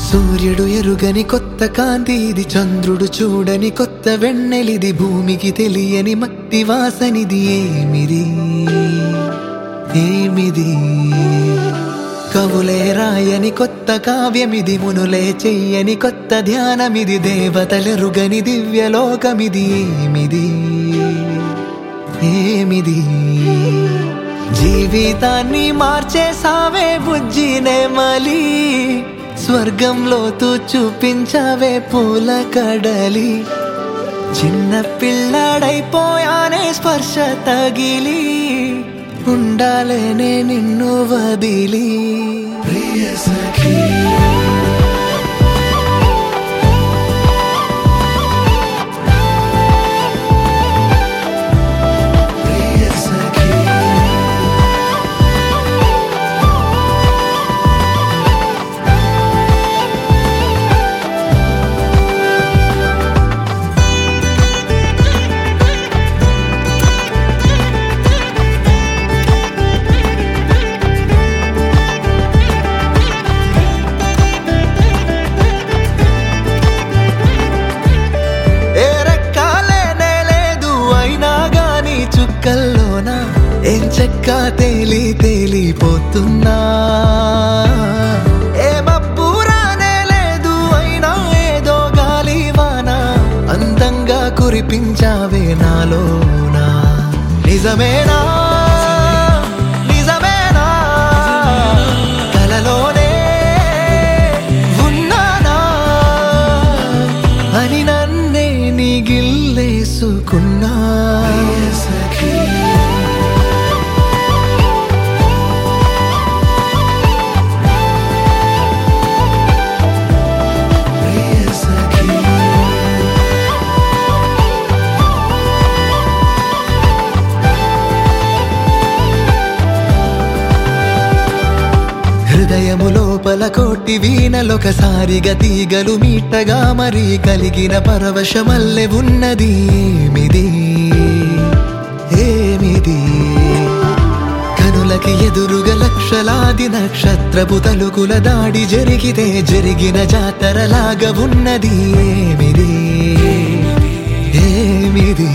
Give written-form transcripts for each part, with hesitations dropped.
సూర్యుడు ఎరుగని కొత్త కాంతి ఇది, చంద్రుడు చూడని కొత్త వెన్నెలిది, భూమికి తెలియని మట్టి వాసనిది. ఏమిది ఏమిది? కవులే రాయని కొత్త కావ్యమిది, మునులే చెయ్యని కొత్త ధ్యానమిది, దేవతలెరుగని దివ్యలోకమిది. ఏమిది ఏమిది? జీవితాన్ని మార్చేసావే బుజ్జినే మలి, స్వర్గంలో తూ చూపించావే పూల కడలి. చిన్న పిల్లాడైపోయానే స్పర్శ తగిలి, ఉండాలేనే నిన్ను వదిలి. ప్రియ సఖీ కల్లోనా ఏం చెక్క తేలి తేలిపోతున్నా, ఏ మబ్బురానే లేదు అయినా ఏదో గాలివాన అందంగా కురిపించావే నాలోనా. నిజమేనా నిజమేనా కలలోనే ఉన్నానా అని నన్నే నీ గిల్లేసుకున్నా. హృదయము లోపల కోటి వీణలొకసారిగా తీగలు మీటగా మరి కలిగిన పరవశమల్లె ఉన్నది. ఏమిది ఏమిది? కనులకి ఎదురుగా లక్షలాది నక్షత్రపు తలుకుల దాడి జరిగితే జరిగిన జాతరలాగా ఉన్నది. ఏమిది ఏమిది?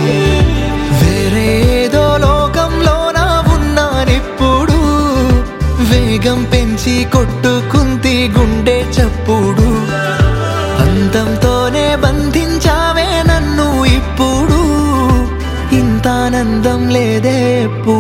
వేరేదో లోకంలోనా ఉన్నానిప్పుడు, వేగం పెంచి కొట్టుకుంది గుండె చప్పుడు, అంతంతోనే బంధించావే నన్ను ఇప్పుడు, ఇంత ఆనందం లేదే ఎప్పుడు.